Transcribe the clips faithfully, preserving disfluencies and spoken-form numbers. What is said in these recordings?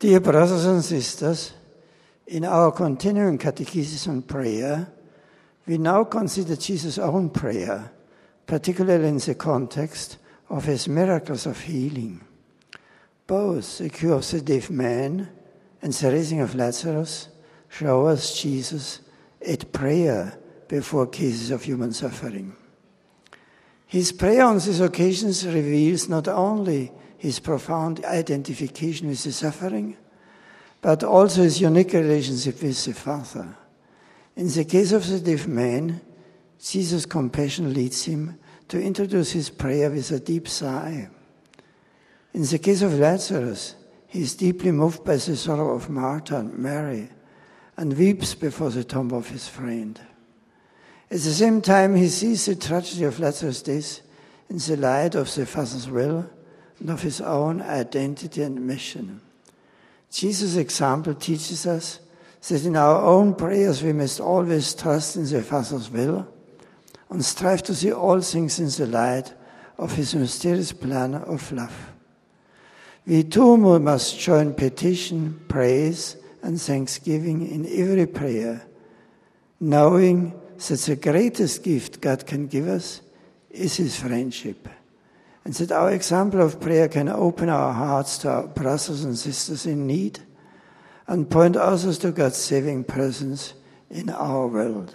Dear brothers and sisters, in our continuing catechesis on prayer, we now consider Jesus' own prayer, particularly in the context of his miracles of healing. Both the cure of the deaf man and the raising of Lazarus show us Jesus at prayer before cases of human suffering. His prayer on these occasions reveals not only his profound identification with the suffering, but also his unique relationship with the Father. In the case of the deaf man, Jesus' compassion leads him to introduce his prayer with a deep sigh. In the case of Lazarus, he is deeply moved by the sorrow of Martha and Mary and weeps before the tomb of his friend. At the same time, he sees the tragedy of Lazarus' death in the light of the Father's will and of his own identity and mission. Jesus' example teaches us that in our own prayers we must always trust in the Father's will and strive to see all things in the light of his mysterious plan of love. We too must join petition, praise, and thanksgiving in every prayer, knowing that the greatest gift God can give us is his friendship, and that our example of prayer can open our hearts to our brothers and sisters in need and point others to God's saving presence in our world.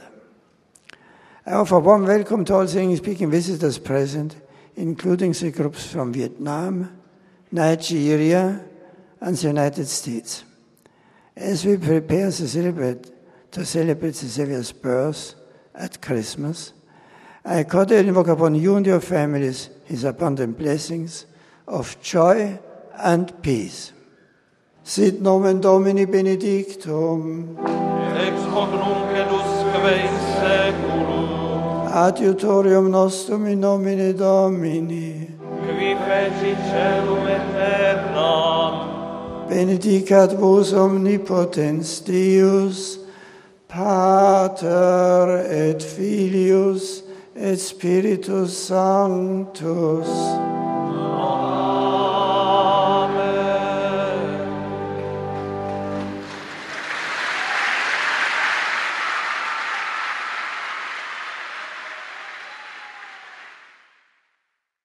I offer a warm welcome to all the English-speaking visitors present, including the groups from Vietnam, Nigeria, and the United States. As we prepare to celebrate, to celebrate the Saviour's birth at Christmas, I cordially invoke upon you and your families his abundant blessings of joy and peace. Sit nomen Domini benedictum. Ex hoc nunc et usque in saeculum. Adiutorium nostrum in nomine Domini. Qui feci celum et terram. Benedicat vos omnipotens Deus, Pater et Filius et Spiritus Sanctus.